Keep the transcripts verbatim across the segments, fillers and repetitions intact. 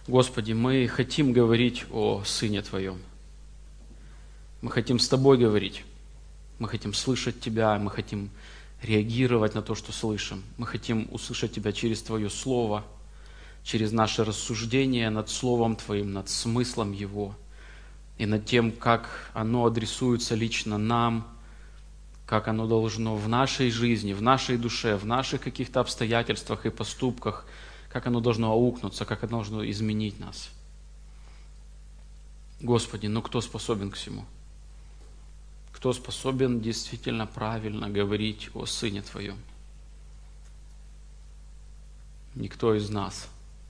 Господи, мы хотим говорить о Сыне Твоем. Мы хотим с Тобой говорить. Мы хотим слышать Тебя, мы хотим реагировать на то, что слышим. Мы хотим услышать Тебя через Твое Слово, через наше рассуждение над Словом Твоим, над смыслом Его и над тем, как оно адресуется лично нам, как оно должно в нашей жизни, в нашей душе, в наших каких-то обстоятельствах и поступках, как оно должно аукнуться, как оно должно изменить нас. Господи, ну кто способен к всему? Кто способен действительно правильно говорить о Сыне Твоем? Никто из нас.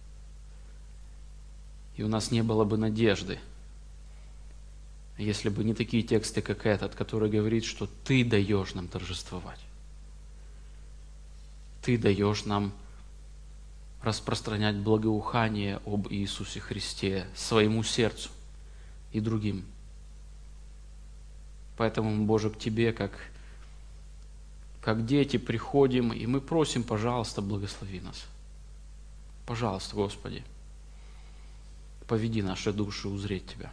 И у нас не было бы надежды, если бы не такие тексты, как этот, который говорит, что Ты даешь нам торжествовать. Ты даешь нам распространять благоухание об Иисусе Христе своему сердцу и другим. Поэтому, Боже, к Тебе, как, как дети, приходим, и мы просим, пожалуйста, благослови нас. Пожалуйста, Господи, поведи наши души узреть Тебя.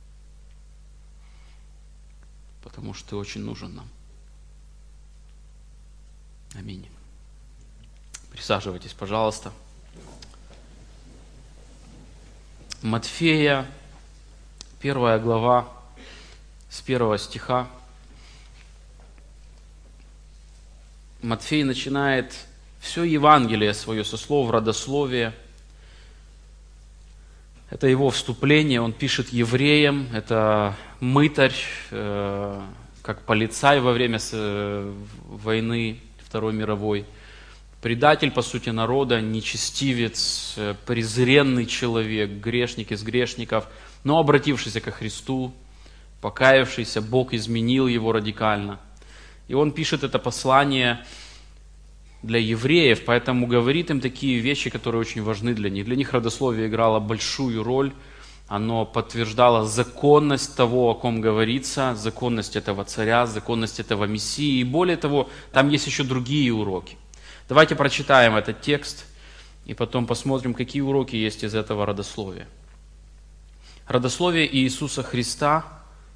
Потому что Ты очень нужен нам. Аминь. Присаживайтесь, пожалуйста. Матфея, первая глава, с первого стиха. Матфей начинает все Евангелие свое со слов родословия. Это его вступление, он пишет евреям, это мытарь, э, как полицай во время э, войны Второй мировой. Предатель, по сути, народа, нечестивец, презренный человек, грешник из грешников, но обратившийся ко Христу, покаявшийся, Бог изменил его радикально. И он пишет это послание для евреев, поэтому говорит им такие вещи, которые очень важны для них. Для них родословие играло большую роль, оно подтверждало законность того, о ком говорится, законность этого царя, законность этого Мессии. И более того, там есть еще другие уроки. Давайте прочитаем этот текст и потом посмотрим, какие уроки есть из этого родословия. Родословие Иисуса Христа,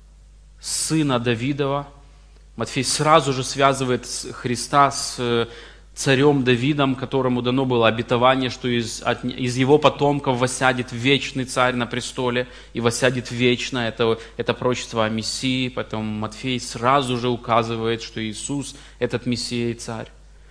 сына Давидова. Матфей сразу же связывает Христа с царем Давидом, которому дано было обетование, что из, от, из его потомков воссядет вечный царь на престоле и воссядет вечно. Это, это пророчество о Мессии, поэтому Матфей сразу же указывает, что Иисус – этот Мессия и царь.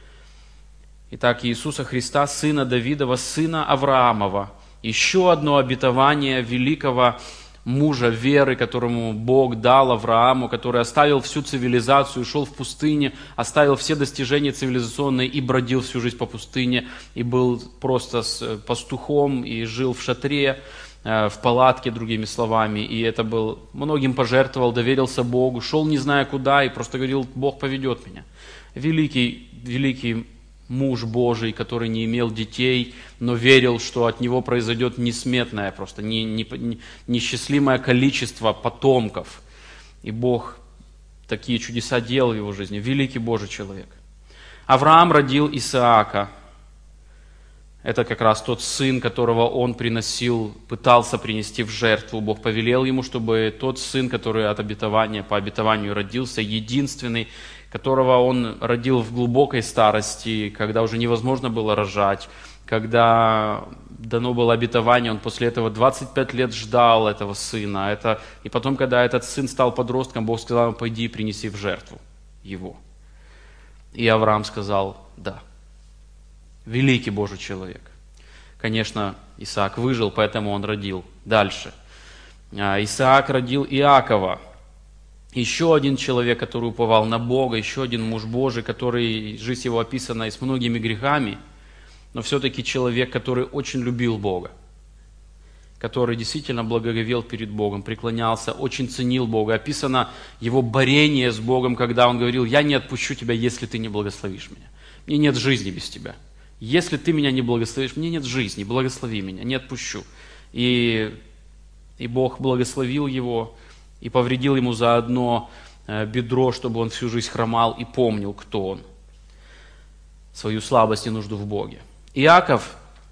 Итак, Иисуса Христа, сына Давидова, сына Авраамова. Еще одно обетование великого мужа веры, которому Бог дал Аврааму, который оставил всю цивилизацию, шел в пустыне, оставил все достижения цивилизационные и бродил всю жизнь по пустыне, и был просто с пастухом, и жил в шатре, в палатке, другими словами, и это был, многим пожертвовал, доверился Богу, шел не зная куда, и просто говорил, Бог поведет меня. Великий, великий муж Божий, который не имел детей, но верил, что от него произойдет несметное, просто не, не, несчастливое количество потомков. И Бог такие чудеса делал в его жизни. Великий Божий человек. Авраам родил Исаака. Это как раз тот сын, которого он приносил, пытался принести в жертву. Бог повелел ему, чтобы тот сын, который от обетования, по обетованию родился, единственный, которого он родил в глубокой старости, когда уже невозможно было рожать, когда дано было обетование, он после этого двадцать пять лет ждал этого сына. Это, и потом, когда этот сын стал подростком, Бог сказал ему, пойди и принеси в жертву его. И Авраам сказал, да. Великий Божий человек. Конечно, Исаак выжил, поэтому он родил. Дальше. Исаак родил Иакова. Еще один человек, который уповал на Бога, еще один муж Божий, который, жизнь его описана и с многими грехами, но все-таки человек, который очень любил Бога, который действительно благоговел перед Богом, преклонялся, очень ценил Бога. Описано его борение с Богом, когда он говорил, я не отпущу тебя, если ты не благословишь меня. Мне нет жизни без тебя. Если ты меня не благословишь, мне нет жизни, благослови меня, не отпущу. И, и Бог благословил его, и повредил ему заодно бедро, чтобы он всю жизнь хромал и помнил, кто он, свою слабость и нужду в Боге. Иаков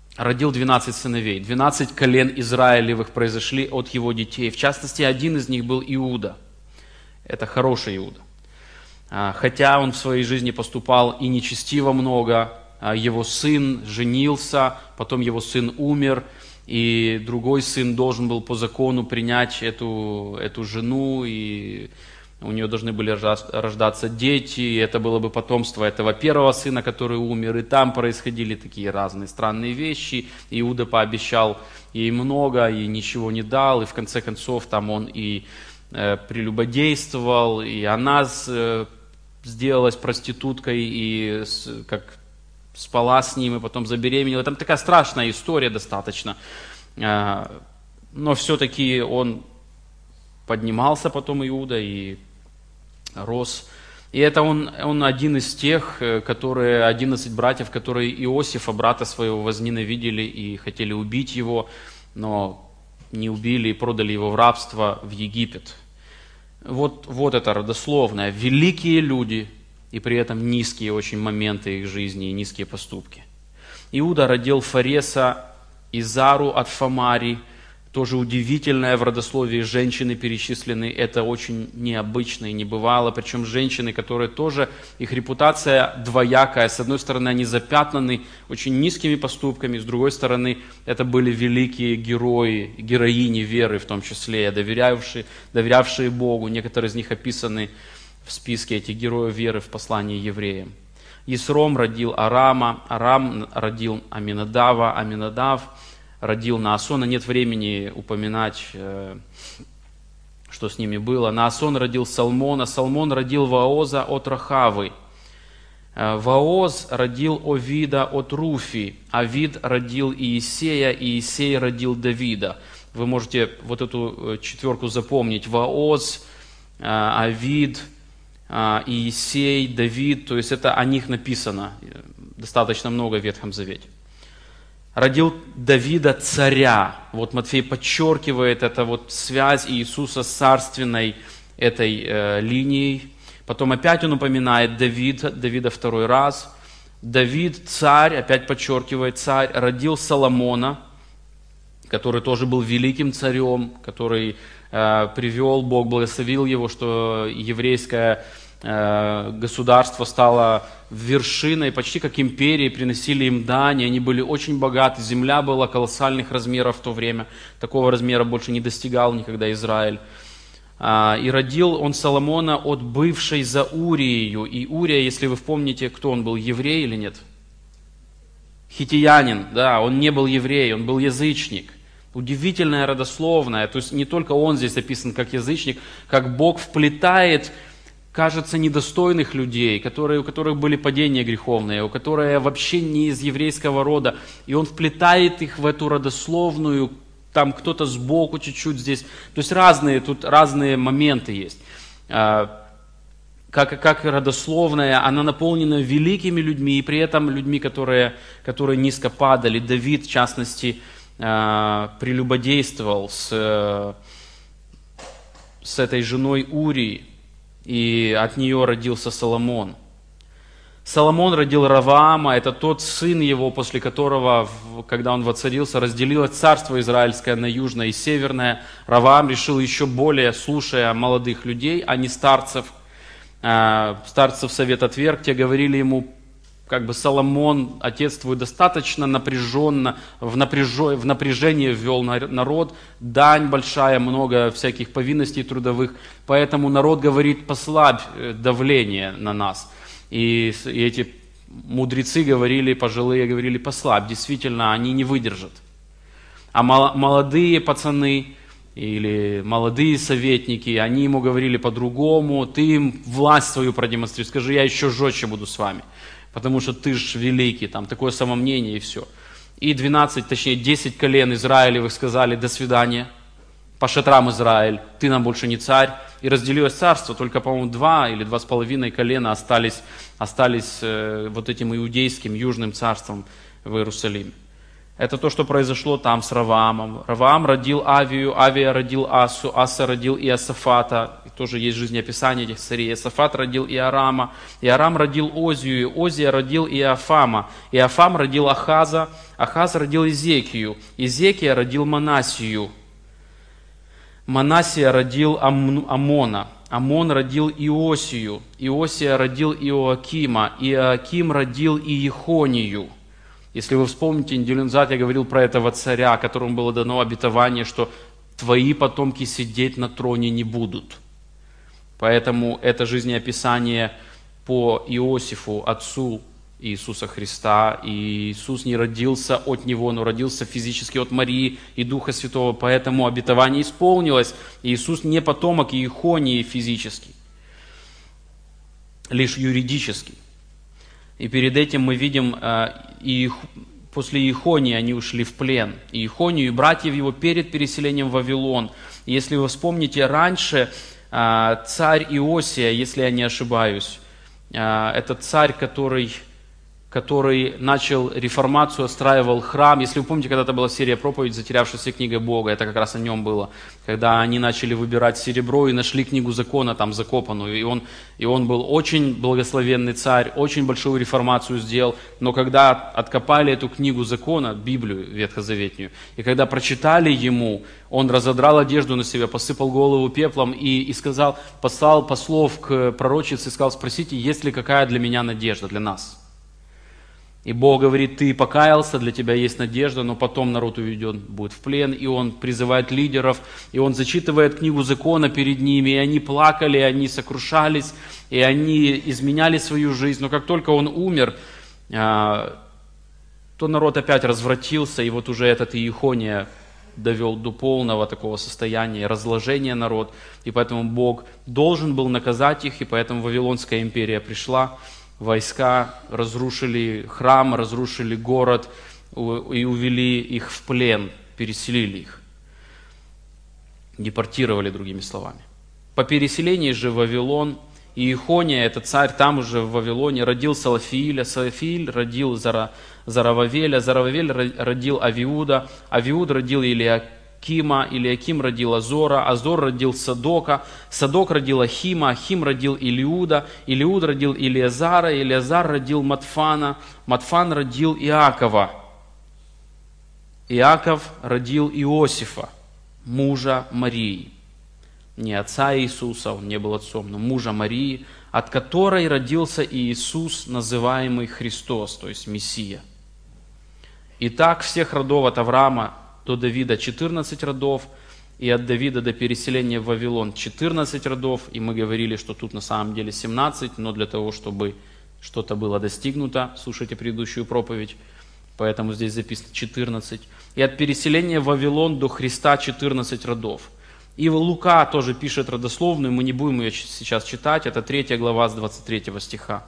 родил двенадцать сыновей. двенадцать колен Израилевых произошли от его детей. В частности, один из них был Иуда. Это хороший Иуда. Хотя он в своей жизни поступал и нечестиво много, его сын женился, потом его сын умер, и другой сын должен был по закону принять эту, эту жену, и у нее должны были рождаться дети, и это было бы потомство этого первого сына, который умер, и там происходили такие разные странные вещи. Иуда пообещал ей много, и ничего не дал, и в конце концов там он и э, прелюбодействовал, и она с, сделалась проституткой, и с, как спала с ним, и потом забеременела. Там такая страшная история достаточно, э, но все-таки он поднимался потом, Иуда, и рос. И это он, он один из тех, которые, одиннадцать братьев, которые Иосифа, брата своего, возненавидели и хотели убить его, но не убили и продали его в рабство в Египет. Вот, вот это родословное. Великие люди, и при этом низкие очень моменты их жизни и низкие поступки. Иуда родил Фареса и Зару от Фамари. Тоже удивительное в родословии женщины перечислены, это очень необычно и небывало, причем женщины, которые тоже, их репутация двоякая, с одной стороны они запятнаны очень низкими поступками, с другой стороны это были великие герои, героини веры в том числе, доверявшие, доверявшие Богу, некоторые из них описаны в списке этих героев веры в послании евреям. Исром родил Арама, Арам родил Аминадава, Аминадав родил Наасона. Нет времени упоминать, что с ними было. Наасон родил Салмона, Салмон родил Ваоза от Рахавы. Ваоз родил Овида от Руфи, Овид родил Иисея, Иисей родил Давида. Вы можете вот эту четверку запомнить. Ваоз, Овид, Иисей, Давид, то есть это о них написано достаточно много в Ветхом Завете. Родил Давида царя. Вот Матфей подчеркивает это вот связь Иисуса с царственной этой э, линией. Потом опять он упоминает Давида, Давида второй раз. Давид царь, опять подчеркивает царь, родил Соломона, который тоже был великим царем, который э, привел, Бог благословил его, что еврейское э, государство стало вершиной, почти как империи, приносили им дань, они были очень богаты, земля была колоссальных размеров в то время, такого размера больше не достигал никогда Израиль. И родил он Соломона от бывшей за Урией, и Урия, если вы помните, кто он был, еврей или нет? Хитиянин, да, он не был еврей, он был язычник. Удивительная родословная, то есть не только он здесь описан как язычник, как Бог вплетает, кажется, недостойных людей, которые, у которых были падения греховные, у которых вообще не из еврейского рода, и он вплетает их в эту родословную, там кто-то сбоку чуть-чуть здесь, то есть разные, тут разные моменты есть. Как, как родословная, она наполнена великими людьми, и при этом людьми, которые, которые низко падали. Давид, в частности, прелюбодействовал с, с этой женой Урии, и от нее родился Соломон. Соломон родил Раваама, это тот сын его, после которого, когда он воцарился, разделилось царство израильское на южное и северное. Раваам решил еще более, слушая молодых людей, а не старцев. Старцев совет отверг, те говорили ему, как бы Соломон, отец твой, достаточно напряженно, в, напряжо, в напряжение ввел народ, дань большая, много всяких повинностей трудовых, поэтому народ говорит, послабь давление на нас. И, и эти мудрецы говорили, пожилые говорили, послабь, действительно, они не выдержат. А мол, молодые пацаны или молодые советники, они ему говорили по-другому, ты им власть свою продемонстрируй, скажи, я еще жестче буду с вами. Потому что ты ж великий, там такое самомнение и все. И двенадцать, точнее десять колен Израилевых сказали до свидания, по шатрам Израиль, ты нам больше не царь. И разделилось царство, только, по-моему, два или два с половиной колена остались, остались э, вот этим иудейским южным царством в Иерусалиме. Это то, что произошло там с Раваамом. Раваам родил Авию, Авия родил Асу, Аса родил Иосафата. И тоже есть жизнеописание этих царей. Иосафат родил Иорама, Иорам родил Озию, Озия родил Иофама, Иофам родил Ахаза, Ахаз родил Изекию, Изекия родил Манасию, Манасия родил Ам- Амона, Амон родил Иосию, Иосия родил Иоакима, Иоаким родил Иехонию. Если вы вспомните, неделю назад я говорил про этого царя, которому было дано обетование, что твои потомки сидеть на троне не будут. Поэтому это жизнеописание по Иосифу, отцу Иисуса Христа. И Иисус не родился от него, но родился физически от Марии и Духа Святого. Поэтому обетование исполнилось. Иисус не потомок Иехонии физически, лишь юридически. И перед этим мы видим, и после Иехонии они ушли в плен. Иехонию и братьев его перед переселением в Вавилон. Если вы вспомните, раньше царь Иосия, если я не ошибаюсь, это царь, который, который начал реформацию, отстраивал храм. Если вы помните, когда-то была серия проповедь «Затерявшаяся книга Бога», это как раз о нем было, когда они начали выбирать серебро и нашли книгу закона там закопанную. И он, и он был очень благословенный царь, очень большую реформацию сделал. Но когда откопали эту книгу закона, Библию ветхозаветнюю, и когда прочитали ему, он разодрал одежду на себя, посыпал голову пеплом и, и сказал, послал послов к пророчице и сказал: спросите, есть ли какая для меня надежда, для нас. И Бог говорит: ты покаялся, для тебя есть надежда, но потом народ уведен будет в плен. И он призывает лидеров, и он зачитывает книгу закона перед ними, и они плакали, и они сокрушались, и они изменяли свою жизнь. Но как только он умер, то народ опять развратился, и вот уже этот Иехония довел до полного такого состояния разложения народ. И поэтому Бог должен был наказать их, и поэтому Вавилонская империя пришла. Войска разрушили храм, разрушили город и увели их в плен, переселили их. Депортировали, другими словами. По переселении же в Вавилон, Иехония, это царь там уже в Вавилоне, родил Салафииля, Салафииль родил Зара, Зарававеля, Зарававель родил Авиуда, Авиуд родил Илиакима, Илиаким родил Азора, Азор родил Садока, Садок родил Ахима, Ахим родил Илиуда, Илиуд родил Илиазара, Илиазар родил Матфана, Матфан родил Иакова, Иаков родил Иосифа, мужа Марии. Не отца Иисуса, он не был отцом, но мужа Марии, от которой родился Иисус, называемый Христос, то есть Мессия. Итак, всех родов от Авраама до Давида четырнадцать родов, и от Давида до переселения в Вавилон четырнадцать родов, и мы говорили, что тут на самом деле семнадцать, но для того, чтобы что-то было достигнуто, слушайте предыдущую проповедь, поэтому здесь записано четырнадцать. И от переселения в Вавилон до Христа четырнадцать родов. И Лука тоже пишет родословную, мы не будем ее сейчас читать, это третья глава с двадцать третьего стиха.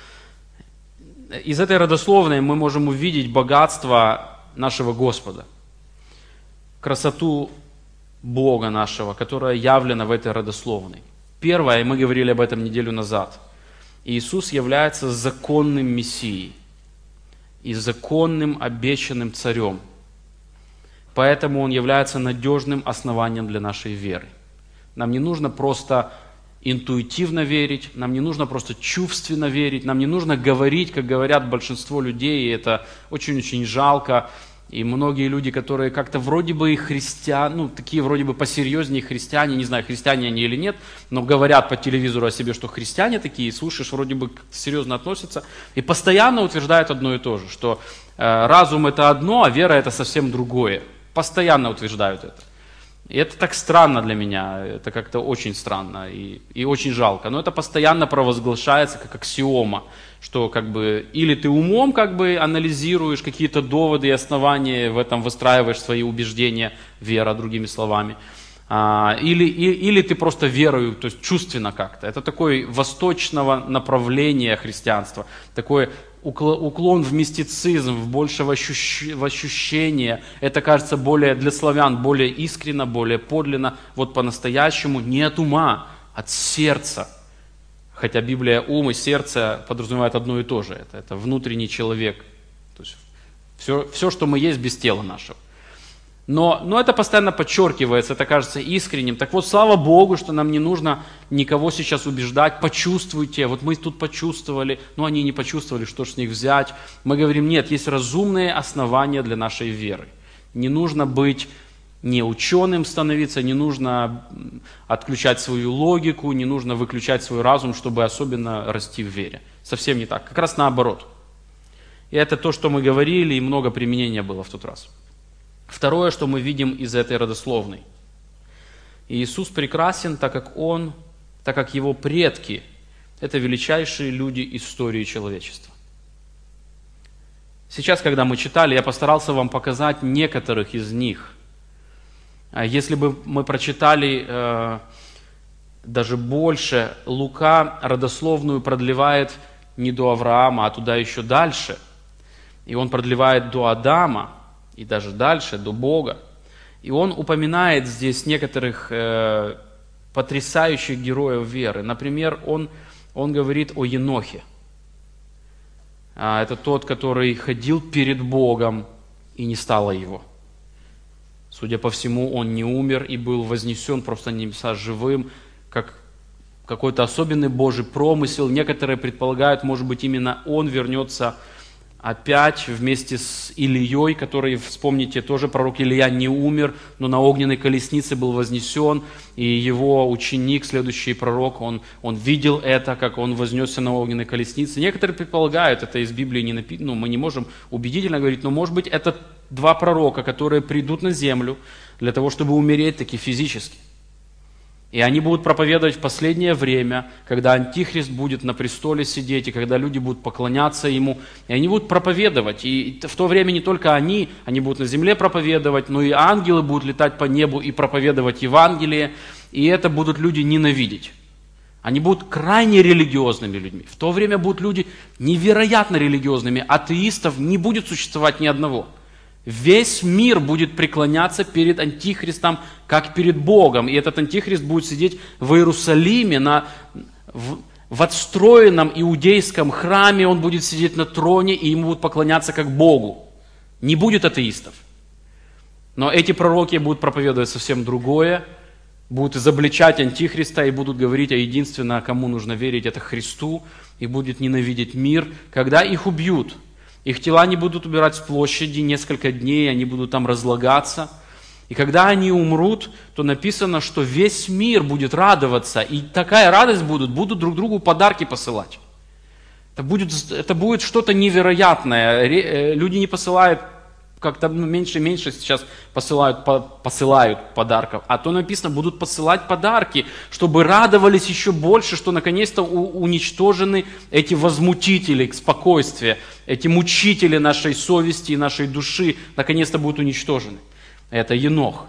Из этой родословной мы можем увидеть богатство нашего Господа, красоту Бога нашего, которая явлена в этой родословной. Первое, и мы говорили об этом неделю назад, Иисус является законным Мессией и законным обещанным царем. Поэтому Он является надежным основанием для нашей веры. Нам не нужно просто интуитивно верить, нам не нужно просто чувственно верить, нам не нужно говорить, как говорят большинство людей, и это очень-очень жалко. И многие люди, которые как-то вроде бы христиане, ну, такие вроде бы посерьезнее христиане, не знаю, христиане они или нет, но говорят по телевизору о себе, что христиане такие, и слушаешь, вроде бы серьезно относятся, и постоянно утверждают одно и то же, что э, разум это одно, а вера это совсем другое. Постоянно утверждают это. И это так странно для меня, это как-то очень странно и, и очень жалко. Но это постоянно провозглашается как аксиома, что как бы или ты умом как бы анализируешь какие-то доводы и основания, в этом выстраиваешь свои убеждения, вера, другими словами. А, или, и, или ты просто верою, то есть чувственно как-то. Это такое восточного направления христианства, такое уклон в мистицизм, в большего ощущ... в ощущение. Это кажется более для славян, более искренно, более подлинно. Вот по-настоящему не от ума, от сердца. Хотя Библия ум и сердце подразумевает одно и то же. Это, это внутренний человек. То есть Все, все, что мы есть без тела нашего. Но, но это постоянно подчеркивается, это кажется искренним. Так вот, слава Богу, что нам не нужно никого сейчас убеждать, почувствуйте, вот мы тут почувствовали, но они не почувствовали, что ж с них взять. Мы говорим, нет, есть разумные основания для нашей веры. Не нужно быть не ученым становиться, не нужно отключать свою логику, не нужно выключать свой разум, чтобы особенно расти в вере. Совсем не так, как раз наоборот. И это то, что мы говорили, и много применения было в тот раз. Второе, что мы видим из этой родословной. Иисус прекрасен, так как Он, так как Его предки – это величайшие люди истории человечества. Сейчас, когда мы читали, я постарался вам показать некоторых из них. Если бы мы прочитали э, даже больше, Лука родословную продлевает не до Авраама, а туда еще дальше. И он продлевает до Адама, и даже дальше, до Бога. И он упоминает здесь некоторых э, потрясающих героев веры. Например, он, он говорит о Енохе. А, это тот, который ходил перед Богом, и не стало его. Судя по всему, он не умер и был вознесен просто на небеса живым, как какой-то особенный Божий промысел. Некоторые предполагают, может быть, именно он вернется опять вместе с Илией, который, вспомните, тоже пророк Илия не умер, но на огненной колеснице был вознесен, и его ученик, следующий пророк, он, он видел это, как он вознесся на огненной колеснице. Некоторые предполагают, это из Библии не написано, ну, мы не можем убедительно говорить, но может быть это два пророка, которые придут на землю для того, чтобы умереть таки физически. И они будут проповедовать в последнее время, когда Антихрист будет на престоле сидеть, и когда люди будут поклоняться Ему. И они будут проповедовать. И в то время не только они, они будут на земле проповедовать, но и ангелы будут летать по небу и проповедовать Евангелие. И это будут люди ненавидеть. Они будут крайне религиозными людьми. В то время будут люди невероятно религиозными. Атеистов не будет существовать ни одного. Весь мир будет преклоняться перед Антихристом, как перед Богом. И этот Антихрист будет сидеть в Иерусалиме, на, в, в отстроенном иудейском храме. Он будет сидеть на троне, и ему будут поклоняться как Богу. Не будет атеистов. Но эти пророки будут проповедовать совсем другое. Будут изобличать Антихриста и будут говорить о единственном, кому нужно верить, это Христу. И будет ненавидеть мир, когда их убьют. Их тела не будут убирать с площади несколько дней, они будут там разлагаться. И когда они умрут, то написано, что весь мир будет радоваться. И такая радость будут, будут друг другу подарки посылать. Это будет, это будет что-то невероятное. Люди не посылают, как-то меньше и меньше сейчас посылают, посылают подарков. А то написано, будут посылать подарки, чтобы радовались еще больше, что наконец-то уничтожены эти возмутители спокойствия, эти мучители нашей совести и нашей души, наконец-то будут уничтожены. Это Енох.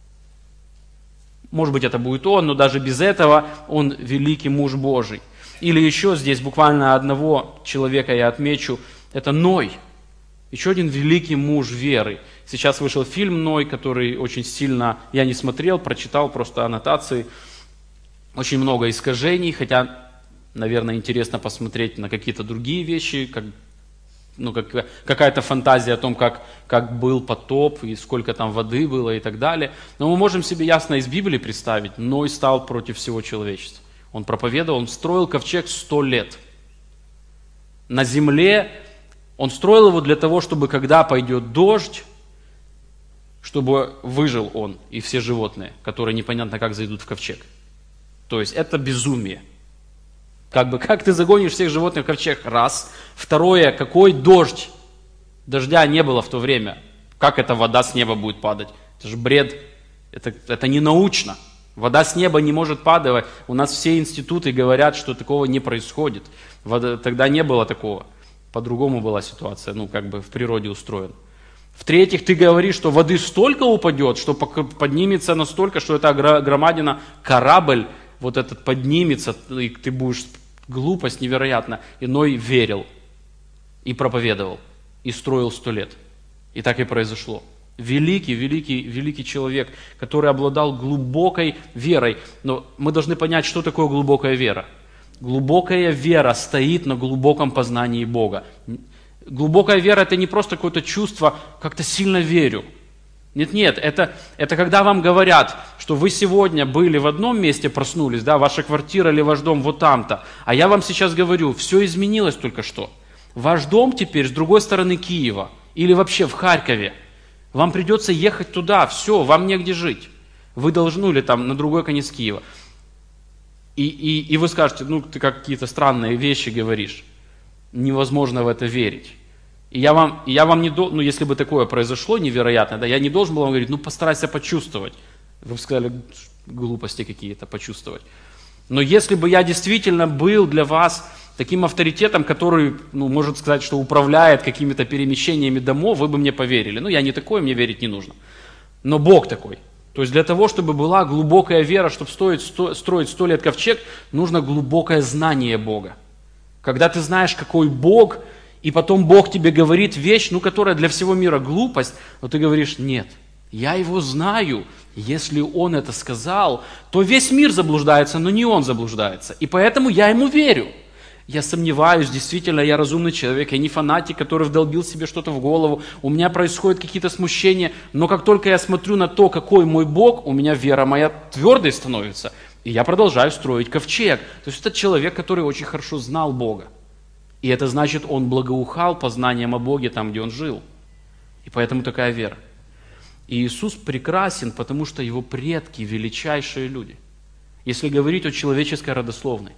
Может быть, это будет он, но даже без этого он великий муж Божий. Или еще здесь буквально одного человека я отмечу, это Ной. Еще один великий муж веры. Сейчас вышел фильм «Ной», который очень сильно, я не смотрел, прочитал просто аннотации. Очень много искажений, хотя, наверное, интересно посмотреть на какие-то другие вещи, как, ну, как, какая-то фантазия о том, как, как был потоп и сколько там воды было и так далее. Но мы можем себе ясно из Библии представить, Ной стал против всего человечества. Он проповедовал, он строил ковчег сто лет. На земле он строил его для того, чтобы когда пойдет дождь, чтобы выжил он и все животные, которые непонятно как зайдут в ковчег. То есть это безумие. Как бы, как ты загонишь всех животных в ковчег? Раз. Второе, какой дождь? Дождя не было в то время. Как эта вода с неба будет падать? Это же бред. Это, это не научно. Вода с неба не может падать. У нас все институты говорят, что такого не происходит. Вода, тогда не было такого. По-другому была ситуация, ну, как бы в природе устроена. В-третьих, ты говоришь, что воды столько упадет, что поднимется настолько, что эта громадина, корабль, вот этот поднимется, и ты будешь, глупость невероятно. И Ной верил, и проповедовал, и строил сто лет. И так и произошло. Великий, великий, великий человек, который обладал глубокой верой. Но мы должны понять, что такое глубокая вера. Глубокая вера стоит на глубоком познании Бога. Глубокая вера – это не просто какое-то чувство, как-то сильно верю. Нет-нет, это, это когда вам говорят, что вы сегодня были в одном месте, проснулись, да, ваша квартира или ваш дом вот там-то, а я вам сейчас говорю, все изменилось только что. Ваш дом теперь с другой стороны Киева или вообще в Харькове. Вам придется ехать туда, все, вам негде жить. Вы должны, или там на другой конец Киева. И, и, и вы скажете, ну ты какие-то странные вещи говоришь. Невозможно в это верить. И я вам, и я вам не должен, ну если бы такое произошло невероятно, да, я не должен был вам говорить, ну постарайся почувствовать. Вы бы сказали, глупости какие-то почувствовать. Но если бы я действительно был для вас таким авторитетом, который, ну, может сказать, что управляет какими-то перемещениями домов, вы бы мне поверили. Ну я не такой, мне верить не нужно. Но Бог такой. То есть для того, чтобы была глубокая вера, чтобы строить сто, строить сто лет ковчег, нужно глубокое знание Бога. Когда ты знаешь, какой Бог, и потом Бог тебе говорит вещь, ну, которая для всего мира глупость, но ты говоришь, нет, я его знаю, если он это сказал, то весь мир заблуждается, но не он заблуждается, и поэтому я ему верю. Я сомневаюсь, действительно, я разумный человек, я не фанатик, который вдолбил себе что-то в голову, у меня происходят какие-то смущения, но как только я смотрю на то, какой мой Бог, у меня вера моя твердой становится, и я продолжаю строить ковчег. То есть это человек, который очень хорошо знал Бога. И это значит, он благоухал познанием о Боге там, где он жил. И поэтому такая вера. И Иисус прекрасен, потому что его предки величайшие люди. Если говорить о человеческой родословной.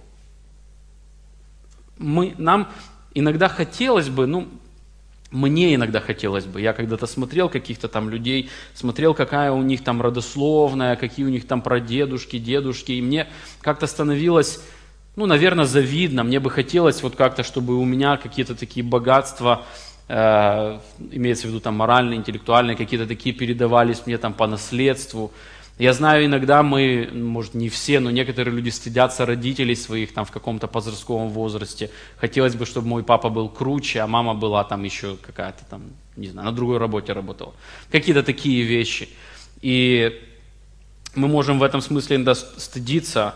Мы, нам иногда хотелось бы, ну, мне иногда хотелось бы, я когда-то смотрел каких-то там людей, смотрел, какая у них там родословная, какие у них там прадедушки, дедушки, и мне как-то становилось, ну, наверное, завидно, мне бы хотелось вот как-то, чтобы у меня какие-то такие богатства, э, имеется в виду там моральные, интеллектуальные, какие-то такие передавались мне там по наследству. Я знаю, иногда мы, может не все, но некоторые люди стыдятся родителей своих там в каком-то подростковом возрасте. Хотелось бы, чтобы мой папа был круче, а мама была там еще какая-то там, не знаю, на другой работе работала. Какие-то такие вещи. И мы можем в этом смысле иногда стыдиться,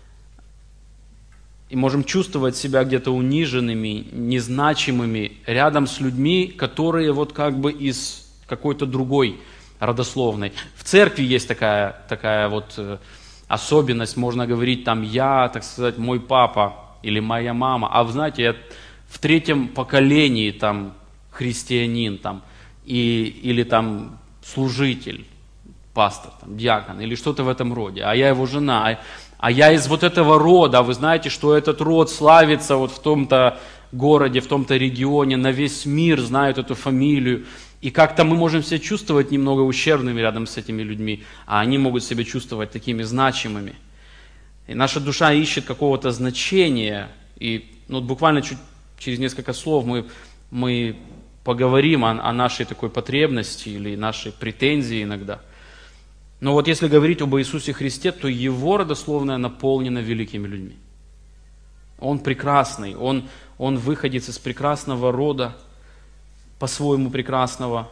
и можем чувствовать себя где-то униженными, незначимыми, рядом с людьми, которые вот как бы из какой-то другой родословной. В церкви есть такая, такая вот э, особенность, можно говорить там я, так сказать, мой папа или моя мама, а вы знаете, я в третьем поколении там христианин там, и, или там служитель, пастор, там, диакон или что-то в этом роде, а я его жена, а, а я из вот этого рода, вы знаете, что этот род славится вот в том-то городе, в том-то регионе, на весь мир знают эту фамилию. И как-то мы можем себя чувствовать немного ущербными рядом с этими людьми, а они могут себя чувствовать такими значимыми. И наша душа ищет какого-то значения. И ну, буквально чуть, через несколько слов мы, мы поговорим о, о нашей такой потребности или нашей претензии иногда. Но вот если говорить об Иисусе Христе, то Его родословная наполнена великими людьми. Он прекрасный, Он, он выходец из прекрасного рода, по-своему прекрасного,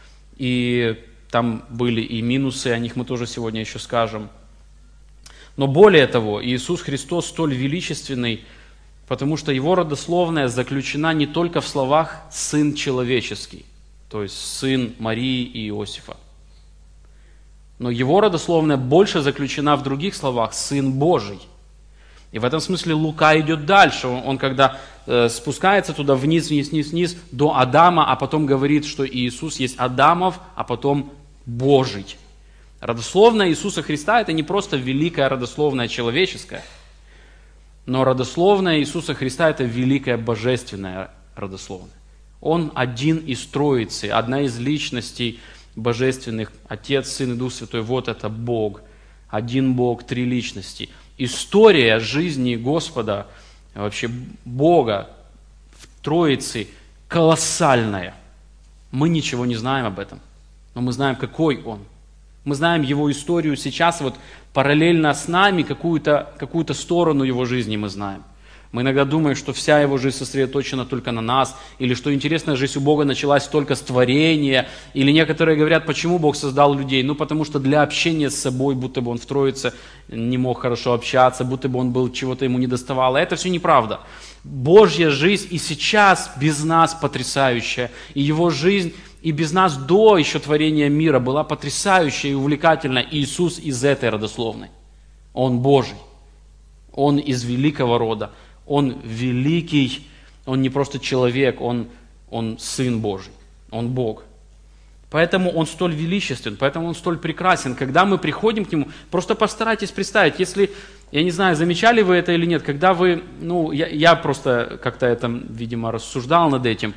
и там были и минусы, о них мы тоже сегодня еще скажем. Но более того, Иисус Христос столь величественный, потому что Его родословная заключена не только в словах «сын человеческий», то есть сын Марии и Иосифа, но Его родословная больше заключена в других словах «сын Божий». И в этом смысле Лука идет дальше. Он, он когда э, спускается туда вниз, вниз, вниз, вниз до Адама, а потом говорит, что Иисус есть Адамов, а потом Божий. Родословная Иисуса Христа – это не просто великая родословная человеческая, но родословная Иисуса Христа – это великая божественная родословная. Он один из Троицы, одна из личностей божественных. Отец, Сын и Дух Святой – вот это Бог. Один Бог, три личности. История жизни Господа, вообще Бога в Троице колоссальная. Мы ничего не знаем об этом, но мы знаем, какой Он. Мы знаем Его историю сейчас, вот параллельно с нами, какую-то, какую-то сторону Его жизни мы знаем. Мы иногда думаем, что вся его жизнь сосредоточена только на нас, или что интересная жизнь у Бога началась только с творения, или некоторые говорят, почему Бог создал людей? Ну, потому что для общения с собой, будто бы он в Троице не мог хорошо общаться, будто бы он был, чего-то ему не доставало. Это все неправда. Божья жизнь и сейчас без нас потрясающая, и его жизнь и без нас до еще творения мира была потрясающая и увлекательная. Иисус из этой родословной. Он Божий, Он из великого рода, Он великий, Он не просто человек, Он, он Сын Божий, Он Бог. Поэтому Он столь величествен, поэтому Он столь прекрасен. Когда мы приходим к Нему, просто постарайтесь представить, если, я не знаю, замечали вы это или нет, когда вы, ну, я, я просто как-то это, видимо, рассуждал над этим,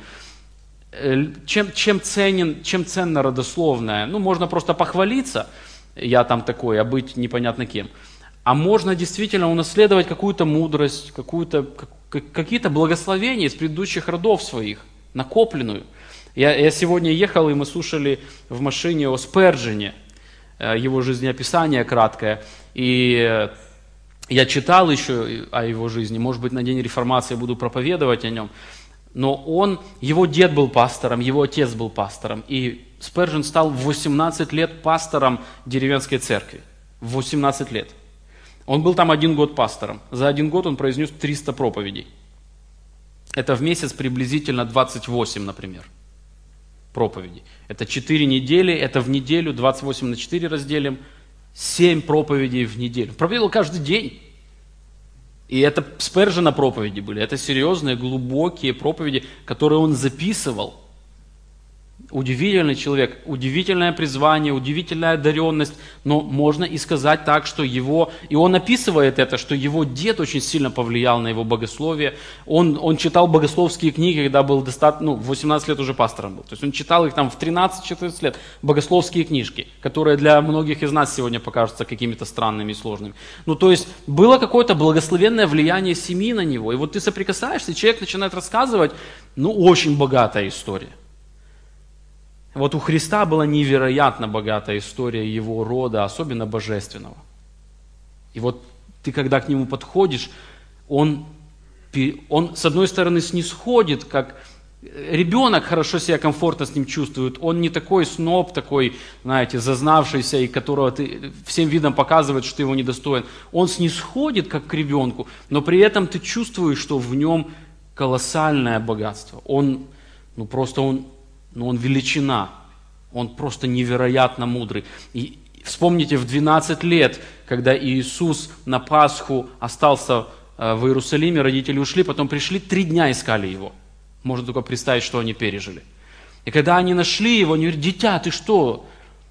чем, чем, ценен, чем ценна родословная? Ну, можно просто похвалиться, я там такой, а быть непонятно кем. А можно действительно унаследовать какую-то мудрость, какую-то, какие-то благословения из предыдущих родов своих, накопленную. Я, я сегодня ехал, и мы слушали в машине о Спержине, его жизнеописание краткое. И я читал еще о его жизни, может быть, на День Реформации буду проповедовать о нем. Но он, его дед был пастором, его отец был пастором. И Спержин стал в восемнадцать лет пастором деревенской церкви. В восемнадцать лет. Он был там один год пастором. За один год он произнес триста проповедей. Это в месяц приблизительно двадцать восемь, например, проповедей. Это четыре недели, это в неделю, двадцать восемь на четыре разделим, семь проповедей в неделю. Проповедовал каждый день. И это Спержина проповеди были, это серьезные, глубокие проповеди, которые он записывал. Удивительный человек, удивительное призвание, удивительная одаренность, но можно и сказать так, что его, и он описывает это, что его дед очень сильно повлиял на его богословие. Он, он читал богословские книги, когда был достаточно, ну, в восемнадцать лет уже пастором был. То есть он читал их там в тринадцать-четырнадцать лет, богословские книжки, которые для многих из нас сегодня покажутся какими-то странными и сложными. Ну, то есть было какое-то благословенное влияние семьи на него. И вот ты соприкасаешься, и человек начинает рассказывать, ну, очень богатая история. Вот у Христа была невероятно богатая история его рода, особенно божественного. И вот ты, когда к нему подходишь, он, он с одной стороны снисходит, как ребенок хорошо себя комфортно с ним чувствует. Он не такой сноб, такой, знаете, зазнавшийся, и которого ты всем видом показывает, что ты его недостоин. Он снисходит, как к ребенку, но при этом ты чувствуешь, что в нем колоссальное богатство. Он, ну просто он... Но он величина, он просто невероятно мудрый. И вспомните, в двенадцать лет, когда Иисус на Пасху остался в Иерусалиме, родители ушли, потом пришли, три дня искали его. Можно только представить, что они пережили. И когда они нашли его, они говорят: дитя, ты что?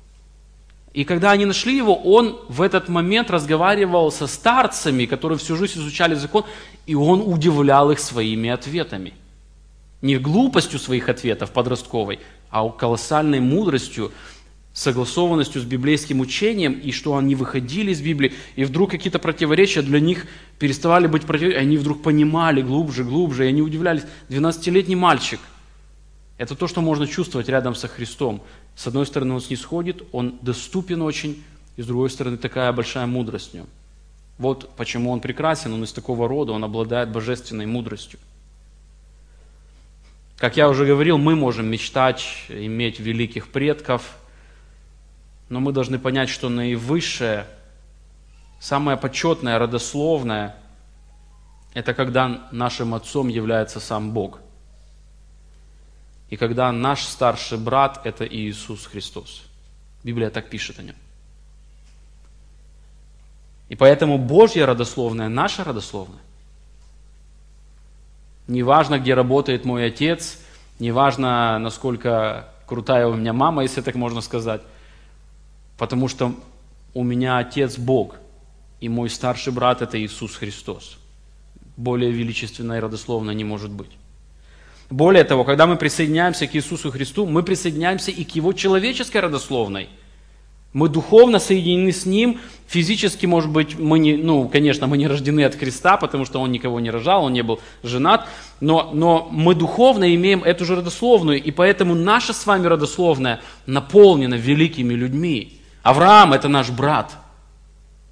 И когда они нашли его, он в этот момент разговаривал со старцами, которые всю жизнь изучали закон, и он удивлял их своими ответами. Не глупостью своих ответов подростковой, а колоссальной мудростью, согласованностью с библейским учением, и что они выходили из Библии, и вдруг какие-то противоречия для них переставали быть противоречиями, они вдруг понимали глубже, глубже, и они удивлялись. двенадцатилетний мальчик. Это то, что можно чувствовать рядом со Христом. С одной стороны, он снисходит, он доступен очень, и с другой стороны, такая большая мудрость в нем. Вот почему он прекрасен, он из такого рода, он обладает божественной мудростью. Как я уже говорил, мы можем мечтать иметь великих предков, но мы должны понять, что наивысшее, самое почетное, родословное, это когда нашим отцом является сам Бог. И когда наш старший брат – это Иисус Христос. Библия так пишет о нем. И поэтому Божья родословная – наша родословная. Неважно, где работает мой отец, неважно, насколько крутая у меня мама, если так можно сказать, потому что у меня отец Бог, и мой старший брат – это Иисус Христос. Более величественно и родословно не может быть. Более того, когда мы присоединяемся к Иисусу Христу, мы присоединяемся и к Его человеческой родословной. Мы духовно соединены с Ним, физически, может быть, мы не, ну, конечно, мы не рождены от Христа, потому что Он никого не рожал, Он не был женат, но, но мы духовно имеем эту же родословную, и поэтому наша с вами родословная наполнена великими людьми. Авраам – это наш брат.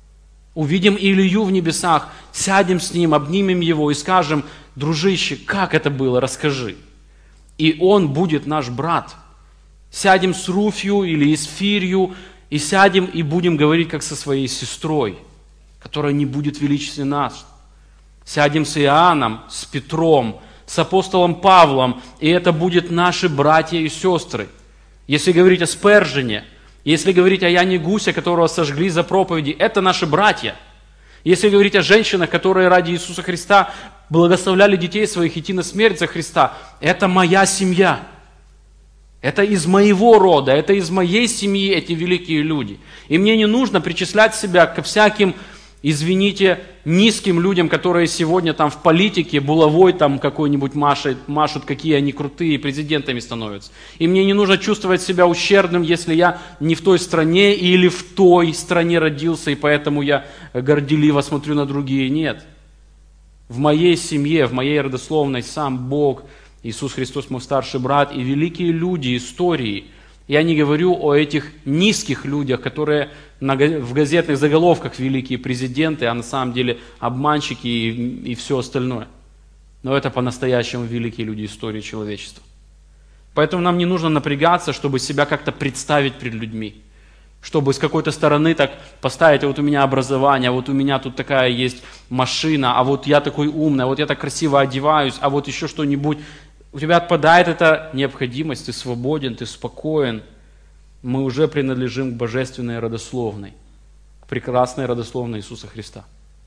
Увидим Илью в небесах, сядем с ним, обнимем его и скажем: дружище, как это было, расскажи. И он будет наш брат. Сядем с Руфью или Исфирью, и сядем и будем говорить, как со своей сестрой, которая не будет величественнее нас. Сядем с Иоанном, с Петром, с апостолом Павлом, и это будут наши братья и сестры. Если говорить о Спержине, если говорить о Яне Гусе, которого сожгли за проповеди, это наши братья. Если говорить о женщинах, которые ради Иисуса Христа благословляли детей своих идти на смерть за Христа, это моя семья. Это из моего рода, это из моей семьи эти великие люди. И мне не нужно причислять себя ко всяким, извините, низким людям, которые сегодня там в политике булавой там какой-нибудь машут, машут, какие они крутые, президентами становятся. И мне не нужно чувствовать себя ущербным, если я не в той стране или в той стране родился, и поэтому я горделиво смотрю на другие. Нет. В моей семье, в моей родословной сам Бог, Иисус Христос мой старший брат, и великие люди истории. Я не говорю о этих низких людях, которые в газетных заголовках великие президенты, а на самом деле обманщики и, и все остальное. Но это по-настоящему великие люди истории человечества. Поэтому нам не нужно напрягаться, чтобы себя как-то представить перед людьми. Чтобы с какой-то стороны так поставить: а вот у меня образование, а вот у меня тут такая есть машина, а вот я такой умный, а вот я так красиво одеваюсь, а вот еще что-нибудь. У тебя отпадает эта необходимость, ты свободен, ты спокоен. Мы уже принадлежим к божественной родословной, к прекрасной родословной Иисуса Христа.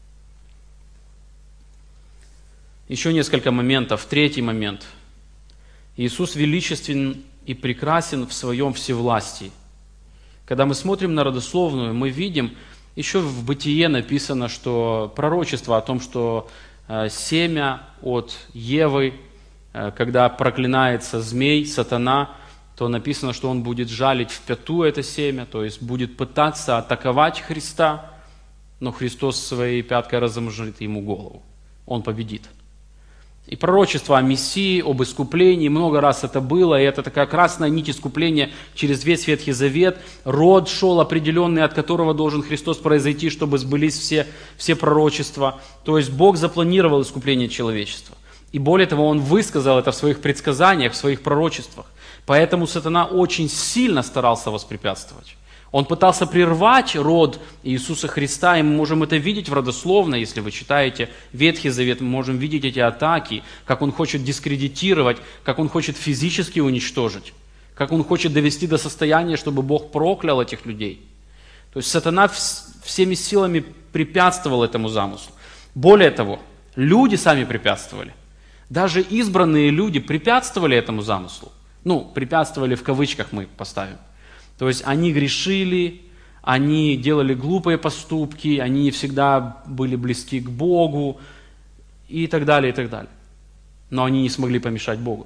Еще несколько моментов. Третий момент. Иисус величествен и прекрасен в своем всевластии. Когда мы смотрим на родословную, мы видим, еще в Бытие написано, что пророчество о том, что семя от Евы, когда проклинается змей, сатана, то написано, что он будет жалить в пяту это семя, то есть будет пытаться атаковать Христа, но Христос своей пяткой размажет ему голову. Он победит. И пророчество о Мессии, об искуплении, много раз это было, и это такая красная нить искупления через весь Ветхий Завет. Род шел определенный, от которого должен Христос произойти, чтобы сбылись все, все пророчества. То есть Бог запланировал искупление человечества. И более того, Он высказал это в своих предсказаниях, в своих пророчествах. Поэтому сатана очень сильно старался воспрепятствовать. Он пытался прервать род Иисуса Христа, и мы можем это видеть в родословной, если вы читаете Ветхий Завет, мы можем видеть эти атаки, как он хочет дискредитировать, как он хочет физически уничтожить, как он хочет довести до состояния, чтобы Бог проклял этих людей. То есть сатана всеми силами препятствовал этому замыслу. Более того, люди сами препятствовали. Даже избранные люди препятствовали этому замыслу. Ну, препятствовали в кавычках мы поставим. То есть они грешили, они делали глупые поступки, они не всегда были близки к Богу и так далее, и так далее. Но они не смогли помешать Богу.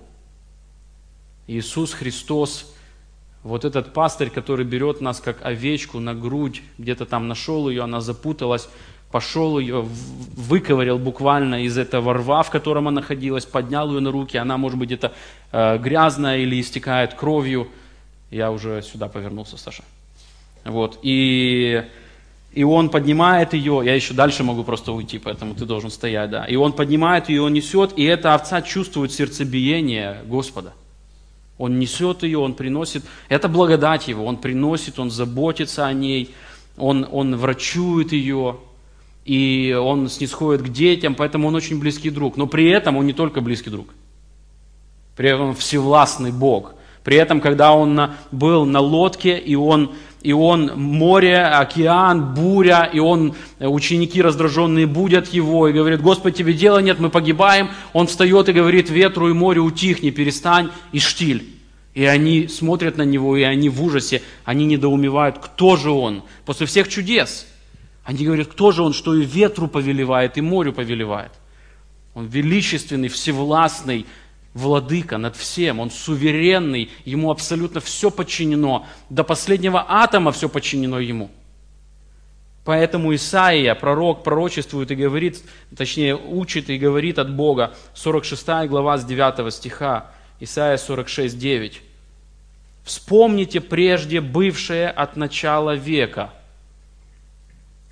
Иисус Христос, вот этот пастырь, который берет нас как овечку на грудь, где-то там нашел ее, она запуталась, пошел ее, выковырял буквально из этого рва, в котором она находилась, поднял ее на руки, она может быть где-то э, грязная или истекает кровью. Я уже сюда повернулся, Саша. Вот. И, и он поднимает ее, я еще дальше могу просто уйти, поэтому ты должен стоять, да. И он поднимает ее, он несет, и эта овца чувствует сердцебиение Господа. Он несет ее, он приносит, это благодать его, он приносит, он заботится о ней, он, он врачует ее, и он снисходит к детям, поэтому он очень близкий друг. Но при этом он не только близкий друг, при этом он всевластный Бог. При этом, когда он на, был на лодке, и он, и он море, океан, буря, и он, ученики раздраженные будят его, и говорят: Господи, тебе дела нет, мы погибаем. Он встает и говорит ветру и морю: утихни, перестань, и штиль. И они смотрят на него, и они в ужасе, они недоумевают, кто же он после всех чудес. Они говорят: кто же он, что и ветру повелевает, и морю повелевает. Он величественный, всевластный владыка над всем, он суверенный, ему абсолютно все подчинено, до последнего атома все подчинено ему. Поэтому Исаия, пророк, пророчествует и говорит, точнее учит и говорит от Бога, сорок шестая глава с девятого стиха, Исаия сорок шесть, девять. «Вспомните прежде бывшее от начала века,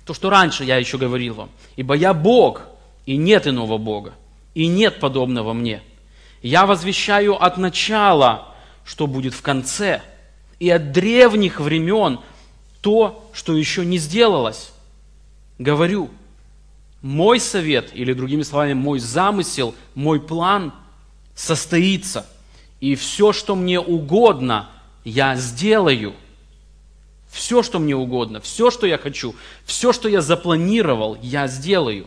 То, что раньше я еще говорил вам. Ибо я Бог, и нет иного Бога, и нет подобного мне. Я возвещаю от начала, что будет в конце, и от древних времен то, что еще не сделалось. Говорю, мой совет, или другими словами, мой замысел, мой план состоится. И все, что мне угодно, я сделаю. Все, что мне угодно, все, что я хочу, все, что я запланировал, я сделаю.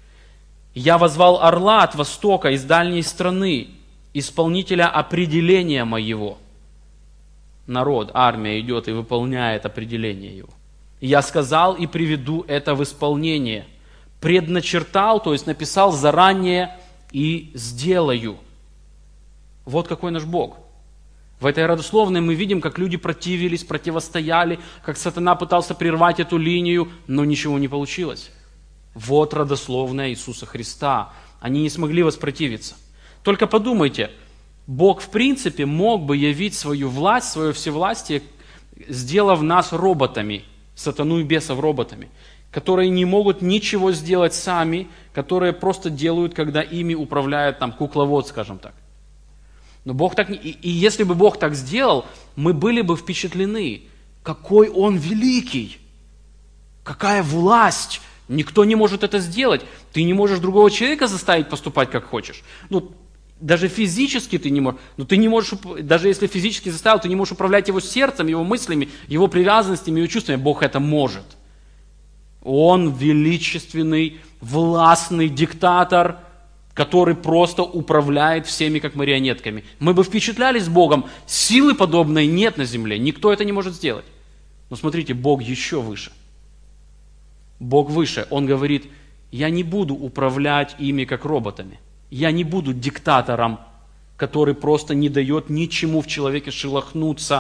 Я возвал орла от востока, из дальней страны, исполнителя определения моего. Народ, армия идет и выполняет определение его. Я сказал и приведу это в исполнение. Предначертал, то есть написал заранее и сделаю. Вот какой наш Бог. В этой родословной мы видим, как люди противились, противостояли, как сатана пытался прервать эту линию, но ничего не получилось. Вот родословная Иисуса Христа. Они не смогли воспротивиться. Только подумайте, Бог в принципе мог бы явить свою власть, свое всевластие, сделав нас роботами, сатану и бесов роботами, которые не могут ничего сделать сами, которые просто делают, когда ими управляет там кукловод, скажем так. Но Бог так не... И, и если бы Бог так сделал, мы были бы впечатлены, какой Он великий, какая власть. Никто не может это сделать. Ты не можешь другого человека заставить поступать, как хочешь. Ну, даже физически ты не можешь. Но ты не можешь, даже если физически заставил, ты не можешь управлять его сердцем, его мыслями, его привязанностями, его чувствами. Бог это может. Он величественный, властный диктатор, который просто управляет всеми как марионетками. Мы бы впечатлялись Богом. Силы подобной нет на земле. Никто это не может сделать. Но смотрите, Бог еще выше. Бог выше. Он говорит, я не буду управлять ими как роботами. Я не буду диктатором, который просто не дает ничему в человеке шелохнуться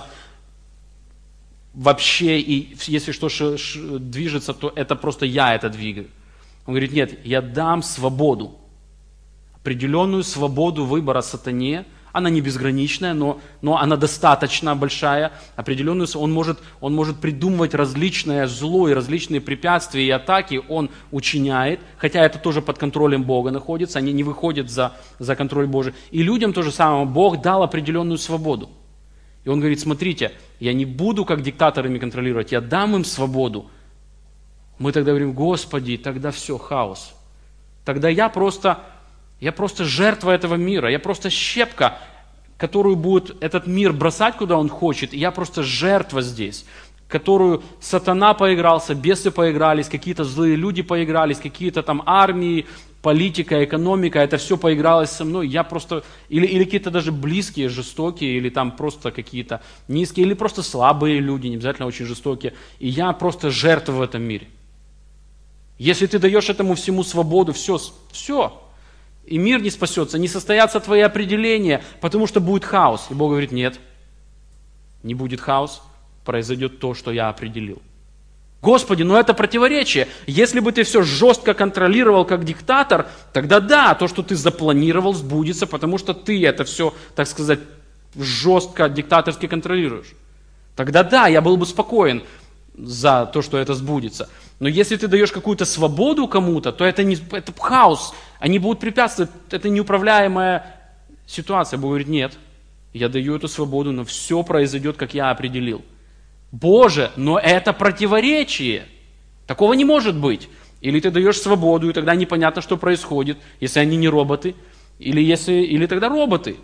вообще. И если что ш- ш- движется, то это просто я это двигаю. Он говорит, нет, я дам свободу. Определенную свободу выбора сатане. Она не безграничная, но, но она достаточно большая. Определенную, он, может, он может придумывать различное зло и различные препятствия и атаки. Он учиняет, хотя это тоже под контролем Бога находится. Они не выходят за, за контроль Божий. И людям то же самое. Бог дал определенную свободу. И он говорит, смотрите, я не буду как диктаторами контролировать, я дам им свободу. Мы тогда говорим, Господи, тогда все, хаос. Тогда я просто... Я просто жертва этого мира, я просто щепка, которую будет этот мир бросать, куда он хочет, и я просто жертва здесь, которую сатана поигрался, бесы поигрались, какие-то злые люди поигрались, какие-то там армии, политика, экономика, это все поигралось со мной, я просто, или, или какие-то даже близкие, жестокие, или там просто какие-то низкие, или просто слабые люди, не обязательно очень жестокие, и я просто жертва в этом мире. Если ты даешь этому всему свободу, все, все. И мир не спасется, не состоятся твои определения, потому что будет хаос. И Бог говорит, нет, не будет хаос, произойдет то, что я определил. Господи, но это противоречие. Если бы ты все жестко контролировал как диктатор, тогда да, то, что ты запланировал, сбудется, потому что ты это все, так сказать, жестко, диктаторски контролируешь. Тогда да, я был бы спокоен за то, что это сбудется. Но если ты даешь какую-то свободу кому-то, то это, не, это хаос. Они будут препятствовать, это неуправляемая ситуация. Бог говорит, нет, я даю эту свободу, но все произойдет, как я определил. Боже, но это противоречие. Такого не может быть. Или ты даешь свободу, и тогда непонятно, что происходит, если они не роботы, или, если, или тогда роботы.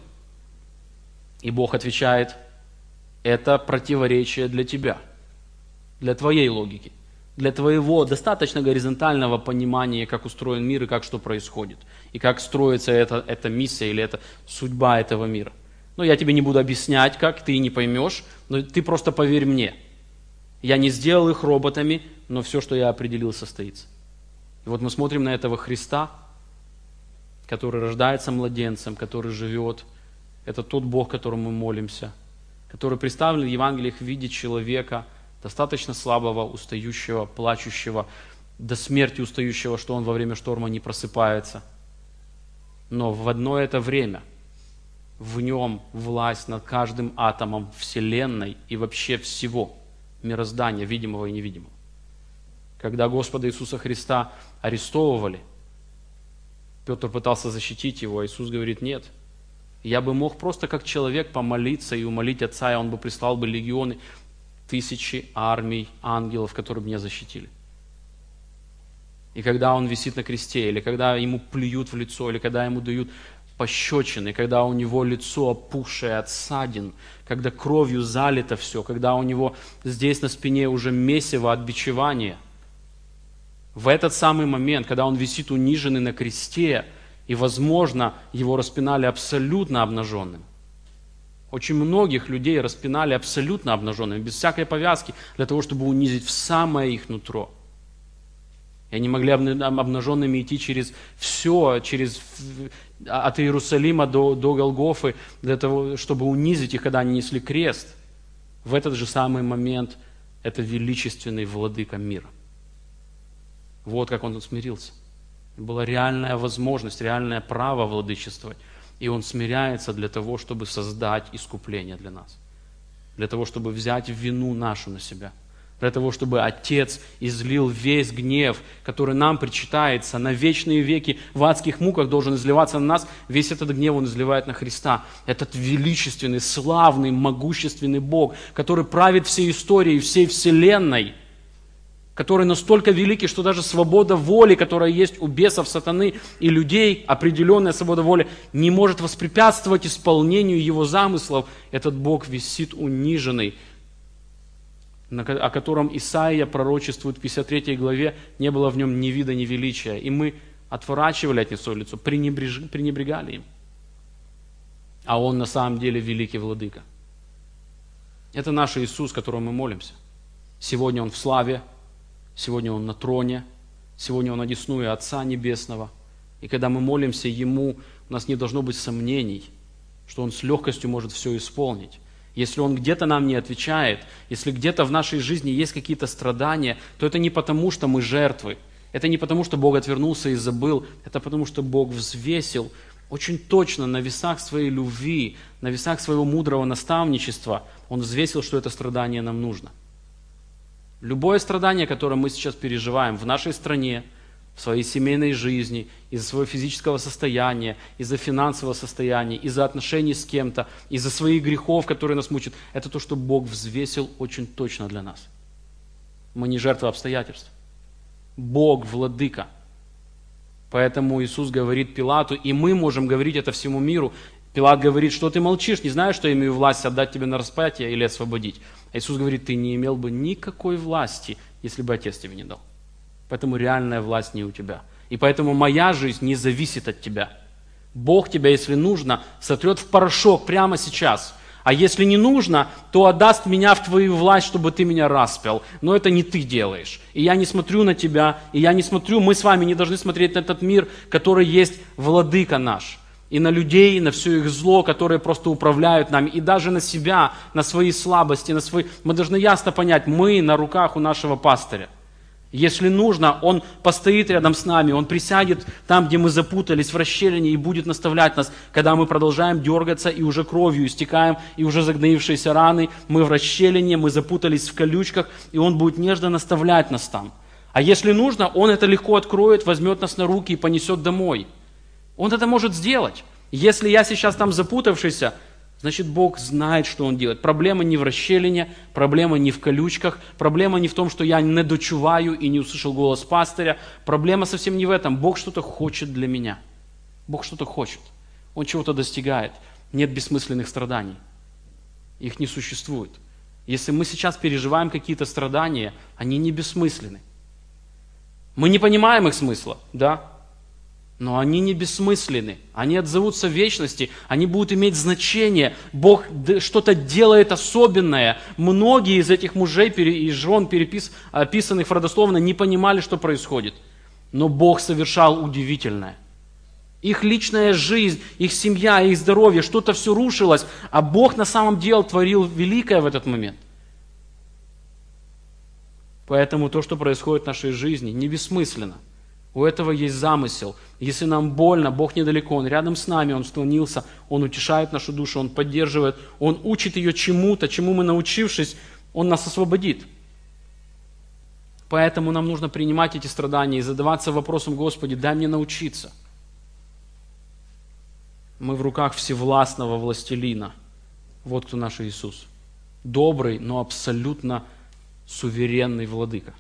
И Бог отвечает, это противоречие для тебя, для твоей логики. Для твоего достаточно горизонтального понимания, как устроен мир и как что происходит. И как строится эта, эта миссия или эта судьба этого мира. Но я тебе не буду объяснять, как, ты не поймешь, но ты просто поверь мне. Я не сделал их роботами, но все, что я определил, состоится. И вот мы смотрим на этого Христа, который рождается младенцем, который живет. Это тот Бог, которому мы молимся, который представлен в Евангелиях в виде человека, достаточно слабого, устающего, плачущего, до смерти устающего, что он во время шторма не просыпается. Но в одно это время в нем власть над каждым атомом Вселенной и вообще всего мироздания, видимого и невидимого. Когда Господа Иисуса Христа арестовывали, Петр пытался защитить его, а Иисус говорит: нет, я бы мог просто как человек помолиться и умолить Отца, и Он бы прислал бы легионы, тысячи армий ангелов, которые меня защитили. И когда Он висит на кресте, или когда Ему плюют в лицо, или когда Ему дают пощечины, когда у Него лицо опухшее от ссадин, когда кровью залито все, когда у Него здесь на спине уже месиво от бичевания, в этот самый момент, когда Он висит униженный на кресте, и, возможно, Его распинали абсолютно обнаженным. Очень многих людей распинали абсолютно обнаженными, без всякой повязки, для того, чтобы унизить в самое их нутро. И они могли обнаженными идти через все, через, от Иерусалима до, до Голгофы, для того, чтобы унизить их, когда они несли крест. В этот же самый момент это величественный владыка мира. Вот как Он смирился. Была реальная возможность, реальное право владычествовать. И Он смиряется для того, чтобы создать искупление для нас. Для того, чтобы взять вину нашу на себя. Для того, чтобы Отец излил весь гнев, который нам причитается на вечные веки, в адских муках должен изливаться на нас. Весь этот гнев Он изливает на Христа. Этот величественный, славный, могущественный Бог, который правит всей историей, всей вселенной, который настолько великий, что даже свобода воли, которая есть у бесов, сатаны и людей, определенная свобода воли, не может воспрепятствовать исполнению Его замыслов. Этот Бог висит униженный, о котором Исаия пророчествует в пятьдесят третьей главе, не было в нем ни вида, ни величия. И мы отворачивали от Него свое лицо, пренебреж... пренебрегали им. А Он на самом деле великий владыка. Это наш Иисус, которому мы молимся. Сегодня Он в славе, сегодня Он на троне, сегодня Он одесную Отца Небесного. И когда мы молимся Ему, у нас не должно быть сомнений, что Он с легкостью может все исполнить. Если Он где-то нам не отвечает, если где-то в нашей жизни есть какие-то страдания, то это не потому, что мы жертвы, это не потому, что Бог отвернулся и забыл, это потому, что Бог взвесил очень точно на весах своей любви, на весах своего мудрого наставничества, Он взвесил, что это страдание нам нужно. Любое страдание, которое мы сейчас переживаем в нашей стране, в своей семейной жизни, из-за своего физического состояния, из-за финансового состояния, из-за отношений с кем-то, из-за своих грехов, которые нас мучают, это то, что Бог взвесил очень точно для нас. Мы не жертвы обстоятельств. Бог владыка. Поэтому Иисус говорит Пилату, и мы можем говорить это всему миру. Пилат говорит: что ты молчишь, не знаешь, что я имею власть отдать тебе на распятие или освободить. А Иисус говорит: ты не имел бы никакой власти, если бы Отец тебе не дал. Поэтому реальная власть не у тебя. И поэтому моя жизнь не зависит от тебя. Бог тебя, если нужно, сотрет в порошок прямо сейчас. А если не нужно, то отдаст меня в твою власть, чтобы ты меня распял. Но это не ты делаешь. И я не смотрю на тебя, и я не смотрю, мы с вами не должны смотреть на этот мир, который есть владыка наш. И на людей, на все их зло, которые просто управляют нами, и даже на себя, на свои слабости, на свои... Мы должны ясно понять, мы на руках у нашего пастыря. Если нужно, Он постоит рядом с нами, Он присядет там, где мы запутались в расщелине, и будет наставлять нас, когда мы продолжаем дергаться и уже кровью истекаем, и уже загноившиеся раны, мы в расщелине, мы запутались в колючках, и Он будет нежно наставлять нас там. А если нужно, Он это легко откроет, возьмет нас на руки и понесет домой. Он это может сделать. Если я сейчас там запутавшийся, значит, Бог знает, что Он делает. Проблема не в расщелине, проблема не в колючках, проблема не в том, что я не дочуваю и не услышал голос пастыря. Проблема совсем не в этом. Бог что-то хочет для меня. Бог что-то хочет. Он чего-то достигает. Нет бессмысленных страданий. Их не существует. Если мы сейчас переживаем какие-то страдания, они не бессмысленны. Мы не понимаем их смысла, да? Но они не бессмысленны, они отзовутся в вечности, они будут иметь значение. Бог что-то делает особенное. Многие из этих мужей и жен, перепис, описанных в родословно, не понимали, что происходит. Но Бог совершал удивительное. Их личная жизнь, их семья, их здоровье, что-то все рушилось, а Бог на самом деле творил великое в этот момент. Поэтому то, что происходит в нашей жизни, не бессмысленно. У этого есть замысел. Если нам больно, Бог недалеко, Он рядом с нами, Он склонился, Он утешает нашу душу, Он поддерживает, Он учит ее чему-то, чему мы, научившись, Он нас освободит. Поэтому нам нужно принимать эти страдания и задаваться вопросом: Господи, дай мне научиться. Мы в руках всевластного властелина. Вот кто наш Иисус. Добрый, но абсолютно суверенный владыка.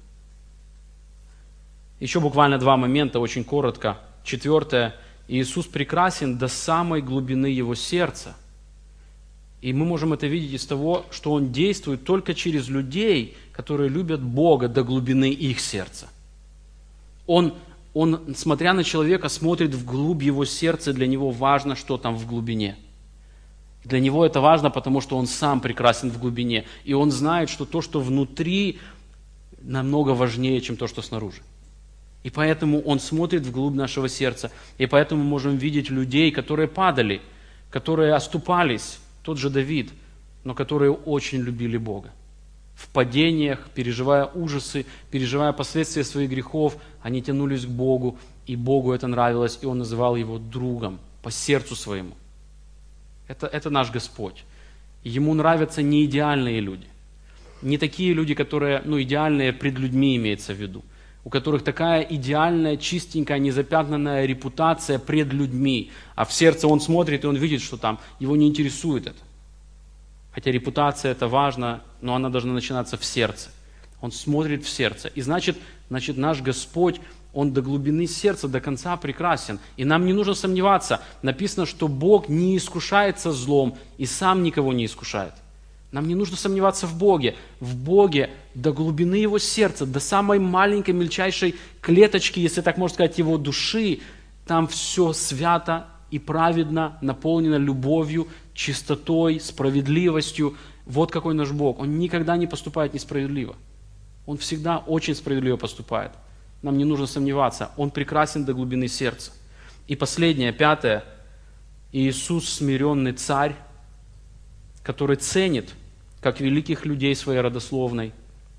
Еще буквально два момента, очень коротко. Четвертое. Иисус прекрасен до самой глубины его сердца. И мы можем это видеть из того, что Он действует только через людей, которые любят Бога до глубины их сердца. Он, он, смотря на человека, смотрит вглубь его сердца, и для него важно, что там в глубине. Для него это важно, потому что он сам прекрасен в глубине. И он знает, что то, что внутри, намного важнее, чем то, что снаружи. И поэтому он смотрит вглубь нашего сердца. И поэтому мы можем видеть людей, которые падали, которые оступались, тот же Давид, но которые очень любили Бога. В падениях, переживая ужасы, переживая последствия своих грехов, они тянулись к Богу, и Богу это нравилось, и Он называл его другом по сердцу своему. Это, это наш Господь. Ему нравятся не идеальные люди. Не такие люди, которые, ну, идеальные пред людьми имеется в виду, у которых такая идеальная, чистенькая, незапятнанная репутация пред людьми, а в сердце он смотрит, и он видит, что там его не интересует это. Хотя репутация это важно, но она должна начинаться в сердце. Он смотрит в сердце. И значит, значит, наш Господь, Он до глубины сердца, до конца прекрасен. И нам не нужно сомневаться. Написано, что Бог не искушается злом и сам никого не искушает. Нам не нужно сомневаться в Боге. В Боге до глубины Его сердца, до самой маленькой, мельчайшей клеточки, если так можно сказать, Его души, там все свято и праведно, наполнено любовью, чистотой, справедливостью. Вот какой наш Бог. Он никогда не поступает несправедливо. Он всегда очень справедливо поступает. Нам не нужно сомневаться. Он прекрасен до глубины сердца. И последнее, пятое. Иисус смиренный царь, который ценит как великих людей своей родословной,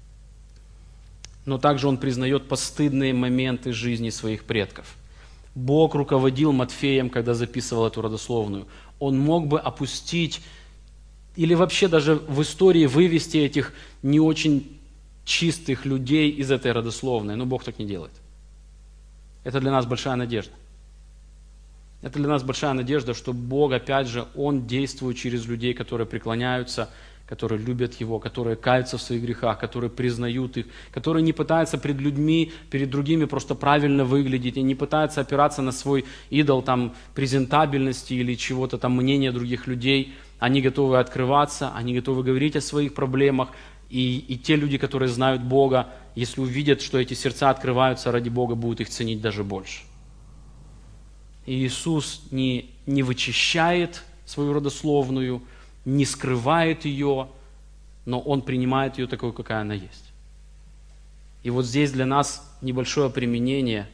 но также Он признает постыдные моменты жизни своих предков. Бог руководил Матфеем, когда записывал эту родословную. Он мог бы опустить или вообще даже в истории вывести этих не очень чистых людей из этой родословной, но Бог так не делает. Это для нас большая надежда. Это для нас большая надежда, что Бог, опять же, Он действует через людей, которые преклоняются, которые любят Его, которые каются в своих грехах, которые признают их, которые не пытаются пред людьми, перед другими просто правильно выглядеть, и не пытаются опираться на свой идол там, презентабельности или чего-то там, мнения других людей. Они готовы открываться, они готовы говорить о своих проблемах. И, и те люди, которые знают Бога, если увидят, что эти сердца открываются ради Бога, будут их ценить даже больше. И Иисус не, не вычищает свою родословную, не скрывает ее, но Он принимает ее такой, какая она есть. И вот здесь для нас небольшое применение.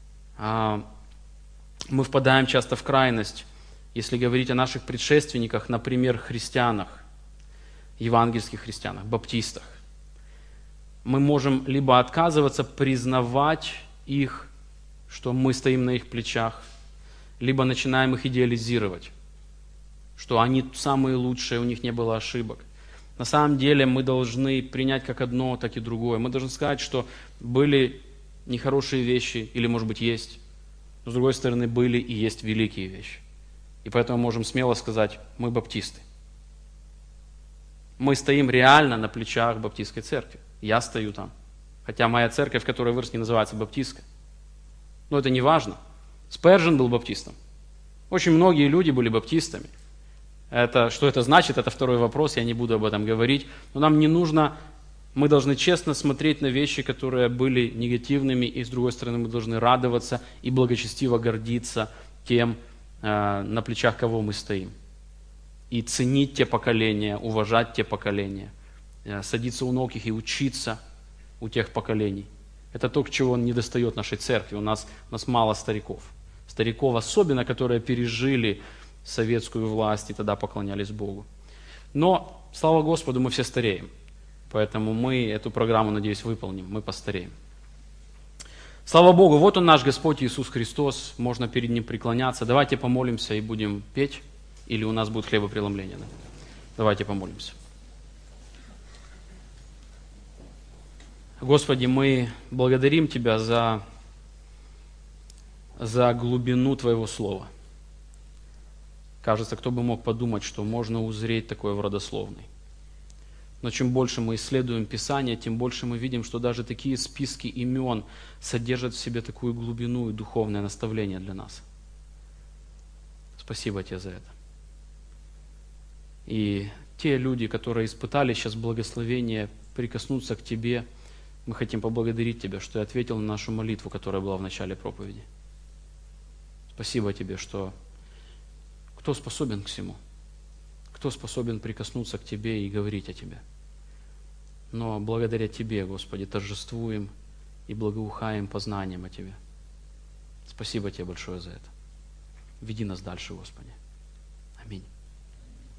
Мы впадаем часто в крайность, если говорить о наших предшественниках, например, христианах, евангельских христианах, баптистах. Мы можем либо отказываться признавать их, что мы стоим на их плечах, либо начинаем их идеализировать, что они самые лучшие, у них не было ошибок. На самом деле мы должны принять как одно, так и другое. Мы должны сказать, что были нехорошие вещи, или, может быть, есть, но, с другой стороны, были и есть великие вещи. И поэтому можем смело сказать, мы баптисты. Мы стоим реально на плечах баптистской церкви. Я стою там. Хотя моя церковь, в которой вырос, не называется баптистской. Но это не важно. Спержен был баптистом. Очень многие люди были баптистами. Это, что это значит, это второй вопрос, я не буду об этом говорить. Но нам не нужно, мы должны честно смотреть на вещи, которые были негативными, и с другой стороны мы должны радоваться и благочестиво гордиться тем, э, на плечах кого мы стоим. И ценить те поколения, уважать те поколения, э, садиться у ног их и учиться у тех поколений. Это то, чего не достает нашей церкви. У нас, у нас мало стариков. Стариков особенно, которые пережили советскую власть и тогда поклонялись Богу. Но, слава Господу, мы все стареем. Поэтому мы эту программу, надеюсь, выполним. Мы постареем. Слава Богу, вот Он наш Господь Иисус Христос. Можно перед Ним преклоняться. Давайте помолимся и будем петь. Или у нас будет хлебопреломление. Да? Давайте помолимся. Господи, мы благодарим Тебя за, за глубину Твоего Слова. Кажется, кто бы мог подумать, что можно узреть такое в родословной. Но чем больше мы исследуем Писание, тем больше мы видим, что даже такие списки имен содержат в себе такую глубину и духовное наставление для нас. Спасибо Тебе за это. И те люди, которые испытали сейчас благословение прикоснуться к Тебе, мы хотим поблагодарить Тебя, что Ты ответил на нашу молитву, которая была в начале проповеди. Спасибо Тебе, что кто способен к всему? Кто способен прикоснуться к Тебе и говорить о Тебе? Но благодаря Тебе, Господи, торжествуем и благоухаем познанием о Тебе. Спасибо Тебе большое за это. Веди нас дальше, Господи. Аминь.